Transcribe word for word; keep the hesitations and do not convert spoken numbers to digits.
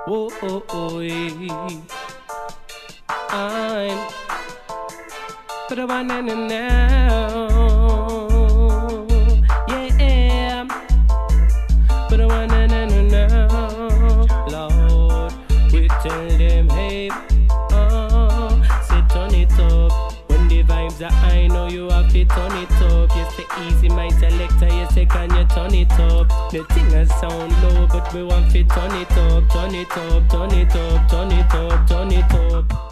Oh, oh, oh, yeah. I'm for the one and the now. Yeah, for the one and the now. Lord, we tell them, hey, oh, say turn it up. When the vibes are high, know you have to turn it up. Yes, the easy, my selector, you say can you turn it up? The thing a sound low, but we want to turn it up, turn it up, turn it up, turn it up, turn it up.